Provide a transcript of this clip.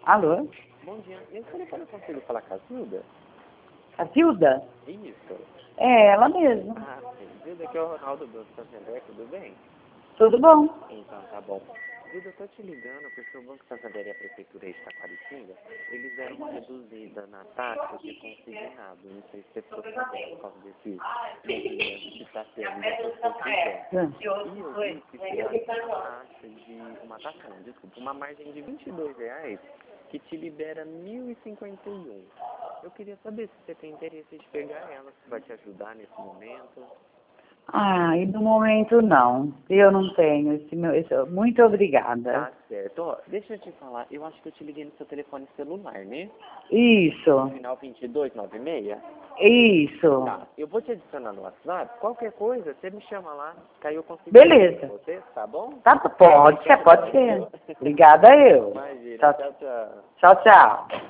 Alô? Bom dia. E esse telefone eu consigo falar com a Zilda? A Zilda? Isso. É, ela mesma. Ah, sim. Zilda, aqui é o Ronaldo do Santander, tudo bem? Tudo bom? Então, tá bom. Zilda, eu tô te ligando porque o Banco Santander e a Prefeitura de Taquaritinga, eles deram uma reduzida na taxa de consignado. Não sei se você ficou sabendo por causa desse movimento que está tendo da construção. E eu vi que fizeram uma taxa não, desculpa, uma margem de R$ 22, que te libera 1.051. Eu queria saber se você tem interesse de pegar ela, se vai te ajudar nesse momento. Ah, e no momento não. Eu não tenho muito obrigada. Tá certo. Ó, deixa eu te falar, eu acho que eu te liguei no seu telefone celular, né? Isso, No final 2296. isso. Tá, eu vou te adicionar no WhatsApp. Qualquer coisa, você me chama lá, que aí eu consigo Beleza. falar com você, tá bom? Tá, pode ser. Obrigada eu. Imagina, Tchau, tchau, tchau. tchau. Tchau.